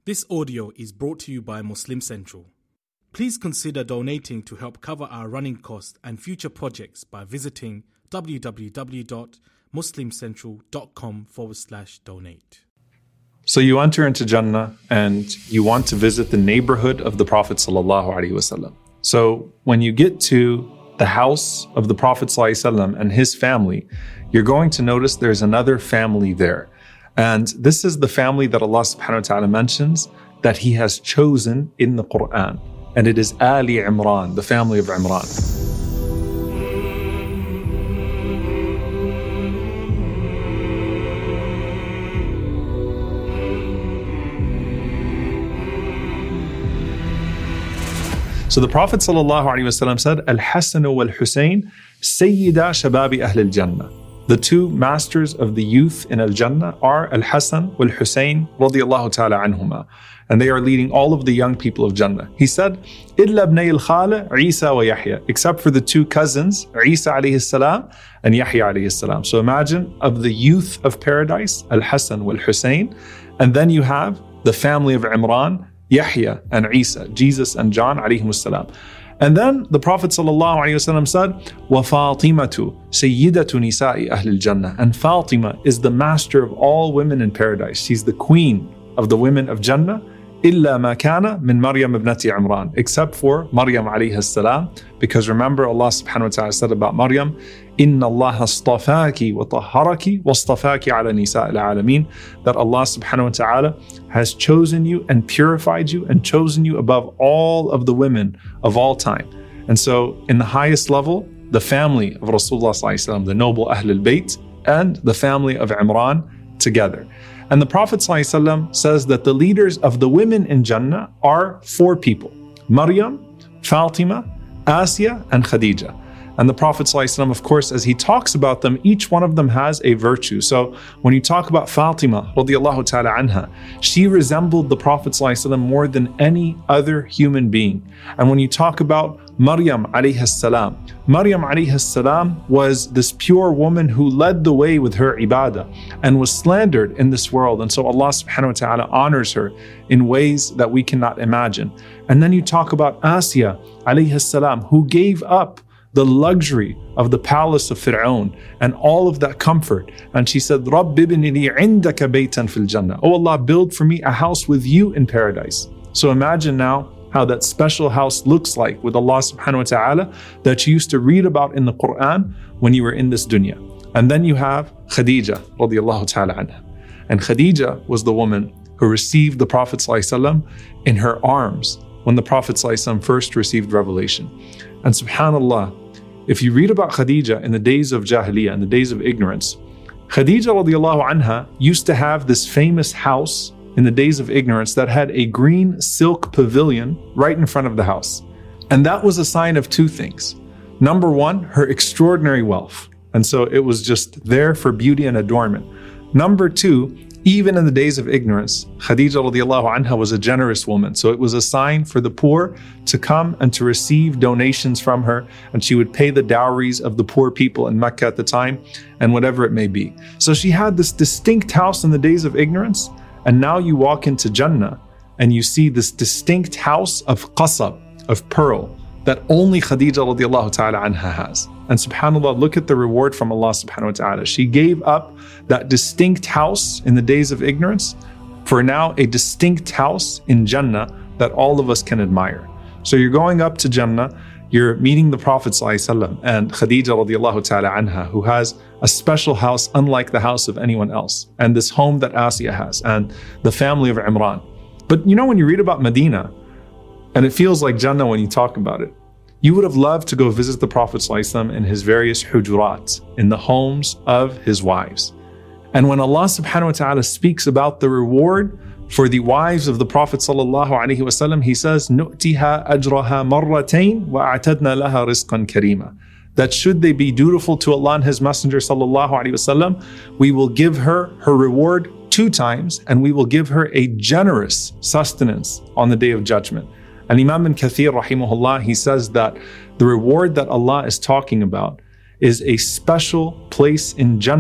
This audio is brought to you by Muslim Central. Please consider donating to help cover our running costs and future projects by visiting www.muslimcentral.com/donate. So you enter into Jannah and you want to visit the neighborhood of the Prophet ﷺ. So when you get to the house of the Prophet ﷺ and his family, you're going to notice there's another family there. And this is the family that Allah subhanahu wa ta'ala mentions that He has chosen in the Quran. And it is Ali Imran, the family of Imran. So the Prophet ﷺ said, Al-Hasan wal-Husayn, Sayyida shababi Ahl al-Jannah. The two masters of the youth in Al-Jannah are Al-Hasan wal-Husayn radiyallahu ta'ala anhuma. And they are leading all of the young people of Jannah. He said, إِلَّا ابْنَيِ الْخَالِ Isa wa Yahya, except for the two cousins, Isa alayhi salam and Yahya alayhi salam. So imagine of the youth of paradise, Al-Hasan wal-Husayn, and then you have the family of Imran, Yahya and Isa, Jesus and John alayhimus salam. And then the Prophet ﷺ said, وَفَاطِمَةُ سَيِّدَةُ نِسَاءِ أَهْلِ الْجَنَّةِ. And Fatima is the master of all women in paradise. She's the queen of the women of Jannah. إِلَّا مَا كَانَ مِن مَرْيَمَ ابْنَةِ عِمْرَانَ. Except for Maryam alayhi salam. Because remember Allah subhanahu wa ta'ala said about Maryam, إِنَّ اللَّهَ اصْطَفَاكِ وَطَهَّرَكِ وَاصْطَفَاكِ عَلَى نِسَاءِ الْعَالَمِينَ. That Allah subhanahu wa ta'ala has chosen you and purified you and chosen you above all of the women of all time. And so in the highest level, the family of Rasulullah sallallahu alaihi wasallam, the noble Ahl al-Bayt, and the family of Imran together. And the Prophet ﷺ says that the leaders of the women in Jannah are four people: Maryam, Fatima, Asiya, and Khadija. And the Prophet ﷺ, of course, as he talks about them, each one of them has a virtue. So when you talk about Fatima, radiyallahu ta'ala anha, she resembled the Prophet ﷺ more than any other human being. And when you talk about Maryam alayhi salam, Maryam alayhi salam was this pure woman who led the way with her ibadah and was slandered in this world. And so Allah subhanahu wa ta'ala honors her in ways that we cannot imagine. And then you talk about Asiya alayhi salam, who gave up the luxury of the palace of Fir'aun and all of that comfort. And she said, رَبِّ ابْنِ لِي عِنْدَكَ بَيْتًا فِي الْجَنَّةِ. Oh Allah, build for me a house with you in paradise. So imagine now how that special house looks like with Allah subhanahu wa ta'ala that you used to read about in the Quran when you were in this dunya. And then you have Khadija radiyallahu ta'ala anha. And Khadija was the woman who received the Prophet ﷺ in her arms when the Prophet ﷺ first received revelation. And subhanallah, if you read about Khadija in the days of Jahiliyyah, in the days of ignorance, Khadija radiyallahu anha used to have this famous house in the days of ignorance that had a green silk pavilion right in front of the house. And that was a sign of two things. Number one, her extraordinary wealth. And so it was just there for beauty and adornment. Number two, even in the days of ignorance, Khadija radiallahu anha was a generous woman. So it was a sign for the poor to come and to receive donations from her. And she would pay the dowries of the poor people in Mecca at the time and whatever it may be. So she had this distinct house in the days of ignorance. And now you walk into Jannah and you see this distinct house of qasab, of pearl, that only Khadija radiallahu ta'ala anha has. And subhanAllah, look at the reward from Allah subhanahu wa ta'ala. She gave up that distinct house in the days of ignorance for now a distinct house in Jannah that all of us can admire. So you're going up to Jannah, you're meeting the Prophet ﷺ and Khadija radiallahu ta'ala anha, who has a special house unlike the house of anyone else, and this home that Asiya has, and the family of Imran. But you know, when you read about Medina, and it feels like Jannah when you talk about it, you would have loved to go visit the Prophet ﷺ in his various hujurat, in the homes of his wives. And when Allah subhanahu wa ta'ala speaks about the reward for the wives of the Prophet ﷺ, He says, نُؤْتِهَا أَجْرَهَا مَرَّتَيْنِ وَأَعْتَدْنَا لَهَا رِزْقًا كَرِيمًا. That should they be dutiful to Allah and His Messenger ﷺ, we will give her reward 2 times, and we will give her a generous sustenance on the Day of Judgment. And Imam ibn Kathir rahimahullah, he says that the reward that Allah is talking about is a special place in Jannah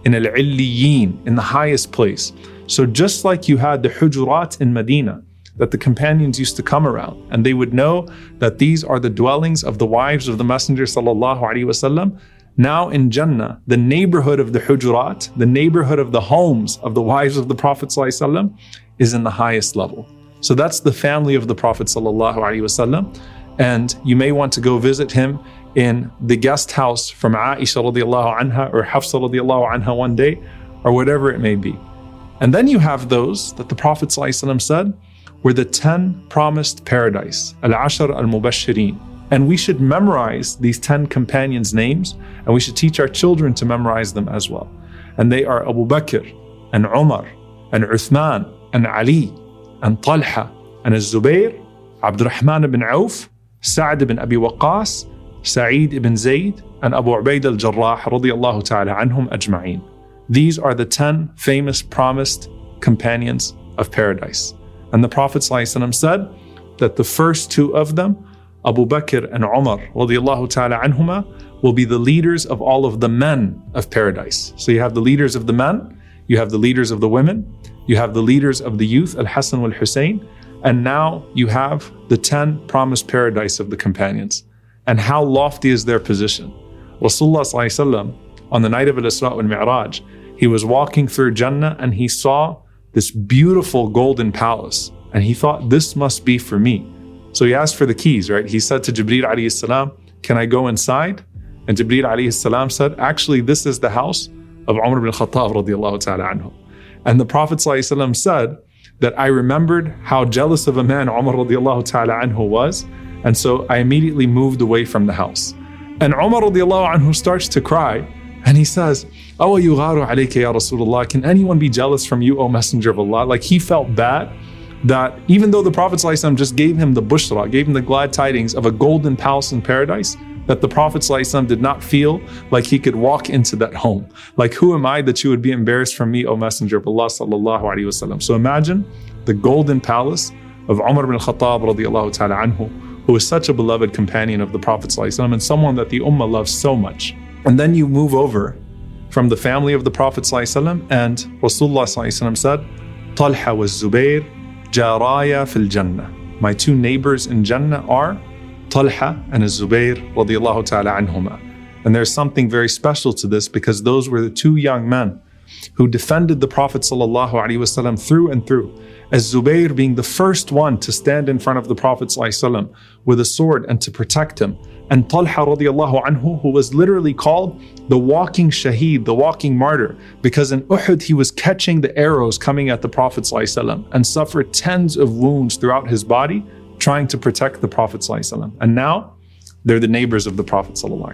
in al-'illiyyin, in the highest place. So just like you had the hujurat in Medina, that the companions used to come around, and they would know that these are the dwellings of the wives of the Messenger sallallahu alaihi wasallam. Now in Jannah, the neighborhood of the hujurat, the neighborhood of the homes of the wives of the Prophet sallallahu alaihi wasallam, is in the highest level. So that's the family of the Prophet sallallahu alaihi wasallam, and you may want to go visit him in the guest house from Aisha radiallahu anha or Hafsa radiallahu anha one day, or whatever it may be. And then you have those that the Prophet sallallahu alaihi wasallam said were the 10 promised paradise, al-ashar al-mubashirin. And we should memorize these 10 companions' names, and we should teach our children to memorize them as well. And they are Abu Bakr, and Umar, and Uthman, and Ali, and Talha, and Zubayr, Abdurrahman ibn Auf, Sa'd ibn Abi Waqqas, Sa'id ibn Zayd, and Abu Ubaid al-Jarrah radiyallahu ta'ala anhum ajma'een. These are the 10 famous promised companions of paradise. And the Prophet ﷺ said that the first 2 of them, Abu Bakr and Umar radiyallahu ta'ala anhuma, will be the leaders of all of the men of paradise. So you have the leaders of the men, you have the leaders of the women, you have the leaders of the youth, Al-Hasan wal-Husayn, and now you have the 10 promised paradise of the companions. And how lofty is their position. Rasulullah ﷺ, on the night of Al-Isra wal-Mi'raj, he was walking through Jannah and he saw this beautiful golden palace. And he thought, this must be for me. So he asked for the keys, right? He said to Jibreel alayhi salam, can I go inside? And Jibreel alayhi salam said, actually, this is the house of Umar ibn Khattab radiallahu ta'ala anhu. And the Prophet ﷺ said that I remembered how jealous of a man Umar radiallahu ta'ala anhu was. And so I immediately moved away from the house. And Umar radiallahu anhu starts to cry. And he says, "Awa yugharu alayka ya Rasulullah, can anyone be jealous from you, O Messenger of Allah?" Like he felt bad that even though the Prophet ﷺ just gave him the bushra, gave him the glad tidings of a golden palace in paradise, that the Prophet ﷺ did not feel like he could walk into that home. Like, who am I that you would be embarrassed from me, O Messenger of Allah sallallahu alaihi wasallam? So imagine the golden palace of Umar ibn Khattab radiallahu ta'ala anhu, who was such a beloved companion of the Prophet ﷺ and someone that the Ummah loves so much. And then you move over from the family of the Prophet ﷺ, and Rasulullah ﷺ said, Talha wa Zubair jaraya fil Jannah. My 2 neighbors in Jannah are Talha and Zubair radiyallahu ta'ala anhuma. And there's something very special to this because those were the 2 young men who defended the Prophet sallallahu alaihi wasallam through and through. As Zubair being the first one to stand in front of the Prophet ﷺ with a sword and to protect him. And Talha radiallahu anhu, who was literally called the walking shaheed, the walking martyr, because in Uhud he was catching the arrows coming at the Prophet ﷺ and suffered tens of wounds throughout his body trying to protect the Prophet ﷺ. And now they're the neighbors of the Prophet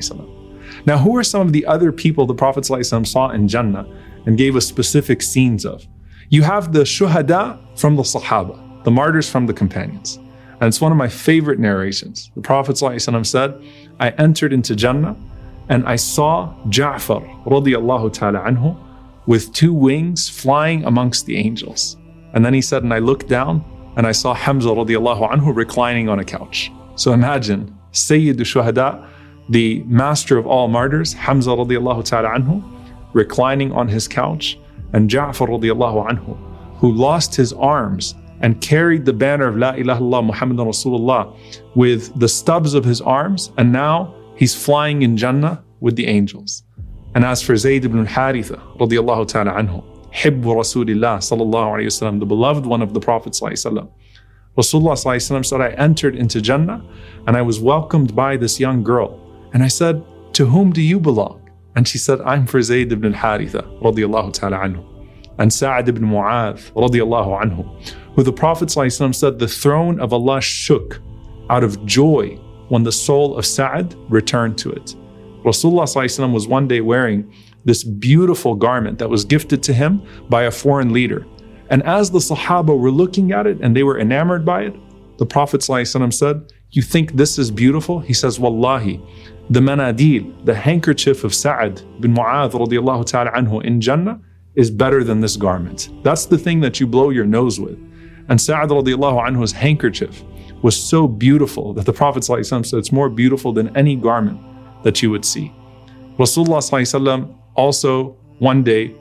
ﷺ. Now, who are some of the other people the Prophet ﷺ saw in Jannah and gave us specific scenes of? You have the shuhada from the Sahaba, the martyrs from the companions. And it's one of my favorite narrations. The Prophet ﷺ said, I entered into Jannah and I saw Ja'far radiyallahu ta'ala anhu with 2 wings flying amongst the angels. And then he said, and I looked down and I saw Hamza radiyallahu anhu reclining on a couch. So imagine Sayyid al-Shuhada, the master of all martyrs, Hamza radiyallahu ta'ala anhu, reclining on his couch, and Ja'far radiyallahu anhu, who lost his arms and carried the banner of La ilaha illallah Muhammadan Rasulullah with the stubs of his arms, and now he's flying in Jannah with the angels. And as for Zayd ibn al-Haritha radiyallahu ta'ala anhu, Hibbu Rasulillah sallallahu alayhi wasallam, the beloved one of the Prophet sallallahu alayhi wasallam, Rasulullah sallallahu alayhi wasallam said, I entered into Jannah and I was welcomed by this young girl. And I said, to whom do you belong? And she said, I'm for Zayd ibn al-Haritha radiyallahu ta'ala anhu. And Sa'd ibn Mu'adh radiyallahu anhu, who the Prophet ﷺ said the throne of Allah shook out of joy when the soul of Sa'd returned to it. Rasulullah ﷺ was one day wearing this beautiful garment that was gifted to him by a foreign leader. And as the Sahaba were looking at it and they were enamored by it, the Prophet ﷺ said, you think this is beautiful? He says, Wallahi, the manadil, the handkerchief of Sa'd bin Mu'adh radiyallahu ta'ala anhu in Jannah is better than this garment. That's the thing that you blow your nose with. And Sa'd radiallahu anhu's handkerchief was so beautiful that the Prophet ﷺ said it's more beautiful than any garment that you would see. Rasulullah ﷺ also one day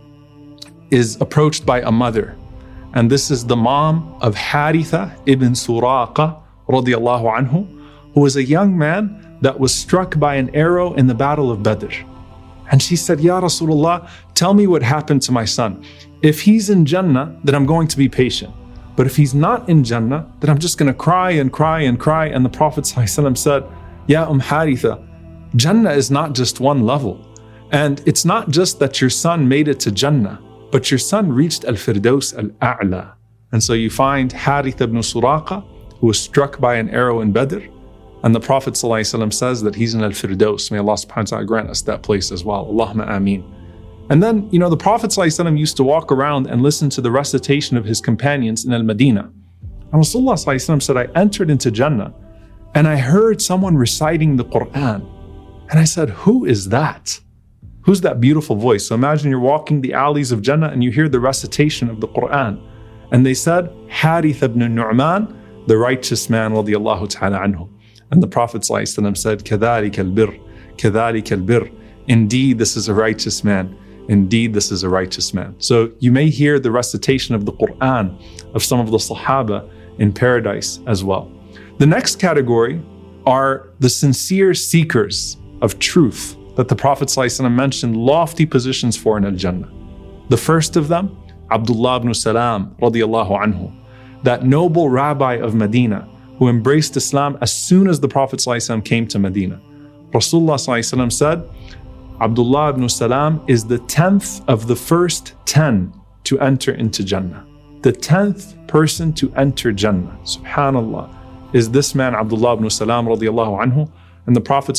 is approached by a mother. And this is the mom of Haritha ibn Suraqa radiallahu anhu, who was a young man that was struck by an arrow in the Battle of Badr. And she said, Ya Rasulullah, tell me what happened to my son. If he's in Jannah, then I'm going to be patient. But if he's not in Jannah, then I'm just going to cry and cry and cry. And the Prophet ﷺ said, Ya Haritha, Jannah is not just one level. And it's not just that your son made it to Jannah, but your son reached Al-Firdaus Al-A'la. And so you find Haritha ibn Suraqa, who was struck by an arrow in Badr. And the Prophet ﷺ says that he's in Al-Firdaus. May Allah subhanahu wa ta'ala grant us that place as well. Allahumma ameen. And then, the Prophet ﷺ used to walk around and listen to the recitation of his companions in Al-Madinah. And Rasulullah ﷺ said, I entered into Jannah and I heard someone reciting the Quran. And I said, who is that? Who's that beautiful voice? So imagine you're walking the alleys of Jannah and you hear the recitation of the Quran. And they said, Harith ibn Nu'man, the righteous man, radiyallahu ta'ala anhu. And the Prophet ﷺ said, كَذَلِكَ الْبِرْ كَذَلِكَ الْبِرْ. Indeed, this is a righteous man. Indeed, this is a righteous man. So you may hear the recitation of the Quran of some of the Sahaba in paradise as well. The next category are the sincere seekers of truth that the Prophet ﷺ mentioned lofty positions for in Al-Jannah. The first of them, Abdullah ibn Salam radiyallahu anhu, that noble rabbi of Medina who embraced Islam as soon as the Prophet ﷺ came to Medina. Rasulullah ﷺ said, Abdullah ibn Salam is the 10th of the first 10 to enter into Jannah. The 10th person to enter Jannah, subhanallah, is this man Abdullah ibn Salam radiyallahu anhu. And the Prophet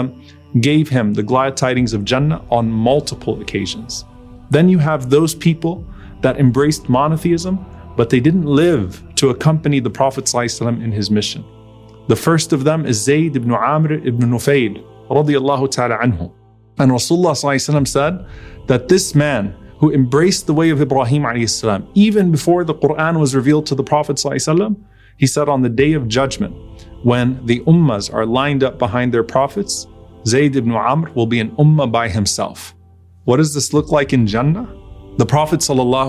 ﷺ gave him the glad tidings of Jannah on multiple occasions. Then you have those people that embraced monotheism, but they didn't live to accompany the Prophet ﷺ in his mission. The first of them is Zayd ibn Amr ibn Nufayl radiyallahu ta'ala anhu. And Rasulullah ﷺ said that this man who embraced the way of Ibrahim alayhi salam, even before the Quran was revealed to the Prophet ﷺ, he said on the day of judgment, when the ummahs are lined up behind their prophets, Zayd ibn Amr will be an ummah by himself. What does this look like in Jannah? The Prophet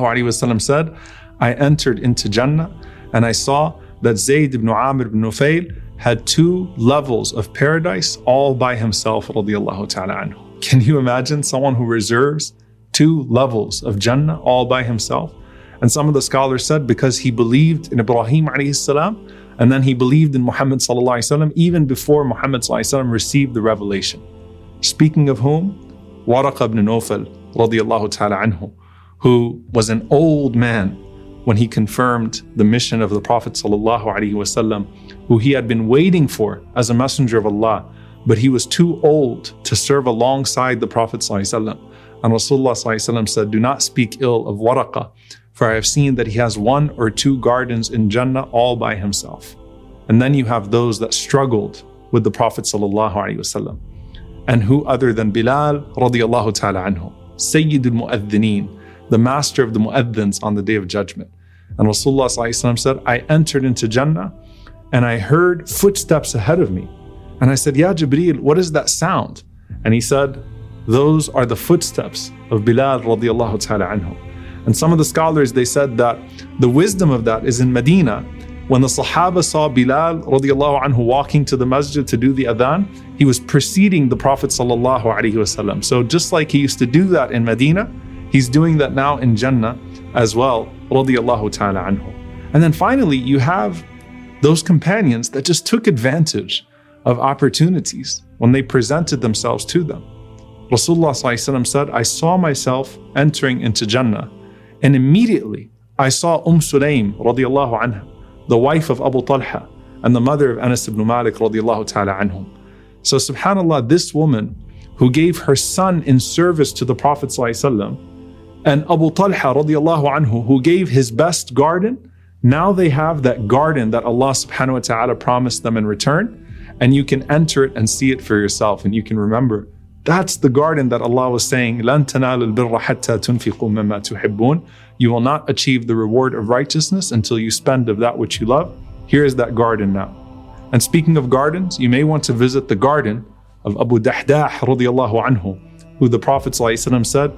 ﷺ said, I entered into Jannah and I saw that Zayd ibn Amr ibn Nufayl had 2 levels of paradise all by himself, radiyallahu ta'ala anhu. Can you imagine someone who reserves 2 levels of Jannah all by himself? And some of the scholars said because he believed in Ibrahim alayhi salam, and then he believed in Muhammad sallallahu alaihi wasallam even before Muhammad sallallahu alaihi wasallam received the revelation. Speaking of whom, Waraqa ibn Nawfal radiyallahu ta'ala anhu, who was an old man when he confirmed the mission of the Prophet sallallahu alaihi wasallam, who he had been waiting for as a messenger of Allah, but he was too old to serve alongside the Prophet sallallahu alaihi wasallam. And Rasulullah sallallahu alaihi wasallam said, do not speak ill of Waraqa, for I have seen that he has 1 or 2 gardens in Jannah all by himself. And then you have those that struggled with the Prophet sallallahu alaihi wasallam. And who other than Bilal radiyallahu ta'ala anhu, Sayyid al-Mu'adhdhineen, the master of the mu'adhdhins on the day of judgment. And Rasulullah sallallahu alaihi wasallam said, I entered into Jannah and I heard footsteps ahead of me. And I said, Ya Jibreel, what is that sound? And he said, those are the footsteps of Bilal radiyallahu ta'ala anhu. And some of the scholars, they said that the wisdom of that is in Medina. When the Sahaba saw Bilal radiyallahu anhu walking to the masjid to do the adhan, he was preceding the Prophet sallallahu alaihi wasallam. So just like he used to do that in Medina, he's doing that now in Jannah as well, radiyallahu ta'ala anhu. And then finally, you have those companions that just took advantage of opportunities when they presented themselves to them. Rasulullah ﷺ said, I saw myself entering into Jannah, and immediately I saw Sulaym radiyallahu anha, the wife of Abu Talha and the mother of Anas ibn Malik radiyallahu ta'ala anhum. So subhanallah, this woman who gave her son in service to the Prophet ﷺ, and Abu Talha radiyallahu anhu, who gave his best garden, now they have that garden that Allah subhanahu wa ta'ala promised them in return, and you can enter it and see it for yourself, and you can remember that's the garden that Allah was saying, لَن تَنَالُوا الْبِرَّ حَتَّى تُنْفِقُوا مِمَّا تُحِبُّونَ. You will not achieve the reward of righteousness until you spend of that which you love. Here is that garden now. And speaking of gardens, you may want to visit the garden of Abu Dahdah radiyallahu anhu, who the Prophet ﷺ said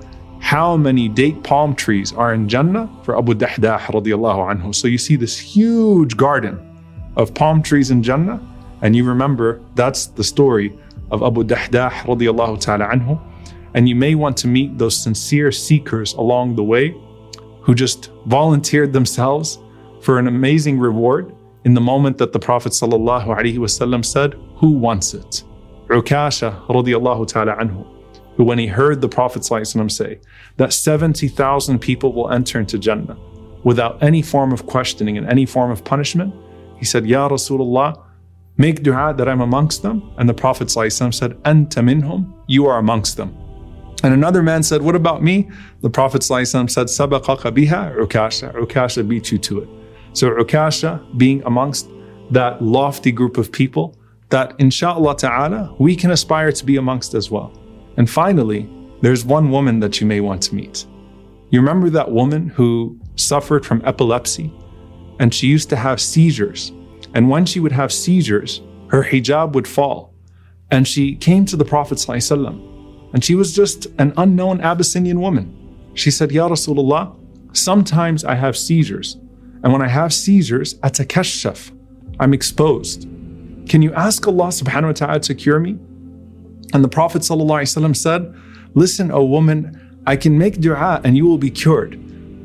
how many date palm trees are in Jannah for Abu Dahdah radiallahu anhu. So you see this huge garden of palm trees in Jannah, and you remember that's the story of Abu Dahdah radiallahu ta'ala anhu. And you may want to meet those sincere seekers along the way who just volunteered themselves for an amazing reward in the moment that the Prophet sallallahu alaihi wasallam said, "Who wants it?" Ukasha radiallahu ta'ala anhu, who when he heard the Prophet sallallahu alaihi wasallam say that 70,000 people will enter into Jannah without any form of questioning and any form of punishment, he said, "Ya Rasulullah, make dua that I'm amongst them." And the Prophet ﷺ said, "Anta minhum," you are amongst them. And another man said, "What about me?" The Prophet ﷺ said, "Sabaqaka biha Ukasha." Ukasha beat you to it. So Ukasha being amongst that lofty group of people that inshallah ta'ala we can aspire to be amongst as well. And finally, there's one woman that you may want to meet. You remember that woman who suffered from epilepsy, and she used to have seizures. And when she would have seizures, her hijab would fall. And she came to the Prophet ﷺ, and she was just an unknown Abyssinian woman. She said, "Ya Rasulullah, sometimes I have seizures. And when I have seizures, atakashaf, I'm exposed. Can you ask Allah subhanahu wa ta'ala to cure me?" And the Prophet ﷺ said, "Listen, O woman, I can make dua and you will be cured.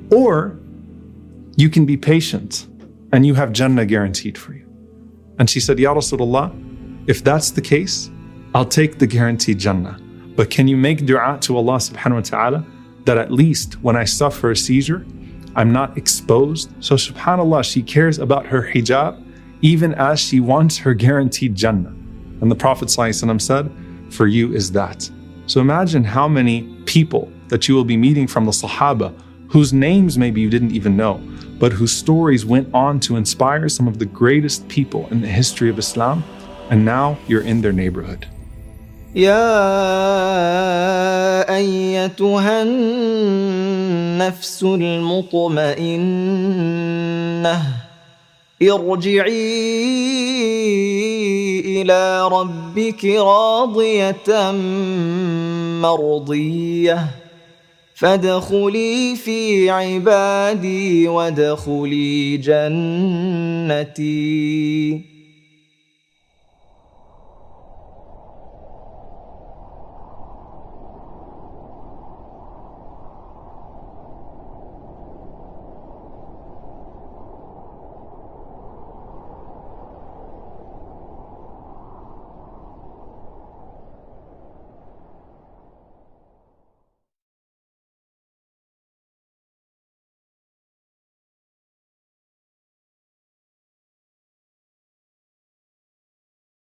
Or you can be patient and you have Jannah guaranteed for you." And she said, "Ya Rasulullah, if that's the case, I'll take the guaranteed Jannah. But can you make dua to Allah subhanahu wa ta'ala that at least when I suffer a seizure, I'm not exposed?" So subhanAllah, she cares about her hijab even as she wants her guaranteed Jannah. And the Prophet ﷺ said, "For you is that." So imagine how many people that you will be meeting from the Sahaba, whose names maybe you didn't even know, but whose stories went on to inspire some of the greatest people in the history of Islam, and now you're in their neighborhood. يا أيتها النفس المطمئنة ارجعي إلى ربك راضية مرضية فادخلي في عبادي وادخلي جنتي.